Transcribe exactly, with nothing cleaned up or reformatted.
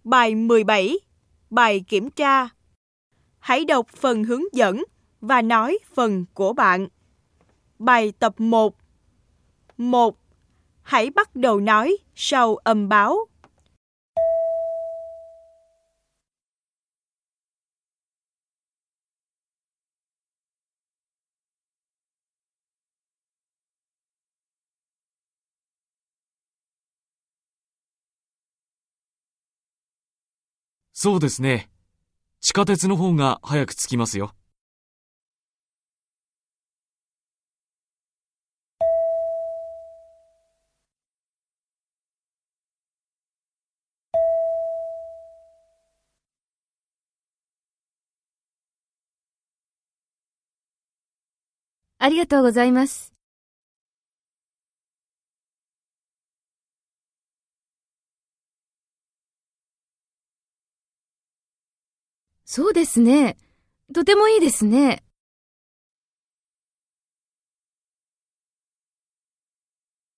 Bài mười bảy. Bài kiểm tra. Hãy đọc phần hướng dẫn và nói phần của bạn. Bài tập một. một. Hãy bắt đầu nói sau âm báo. そうですね。地下鉄の方が早く着きますよ。 ありがとうございます。そうですね。とてもいいですね。